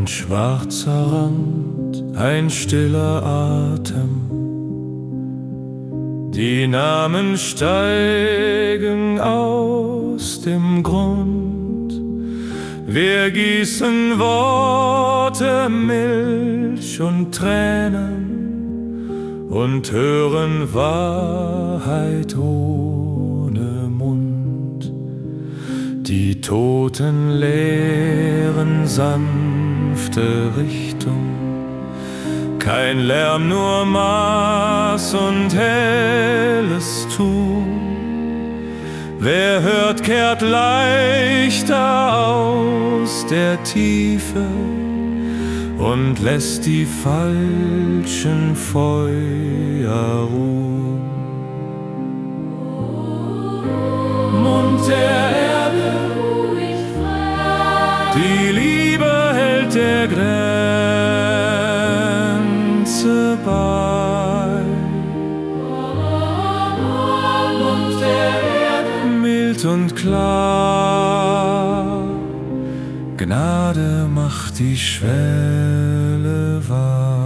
schwarzer Rand, ein stiller Atem. Die Namen steigen aus dem Grund. Wir gießen Worte, Milch und Tränen und hören Wahrheit ohne Mund. Die Toten lehren sanfte Richtung. Kein Lärm, nur Maß und helles Tun. Wer hört, kehrt leichter aus der Tiefe und lässt die falschen Feuer ruhen. Mund der Erde, die Liebe hält der Grenze bei. Mund der Erde, mild und klar, Gnade macht die Schwelle wahr.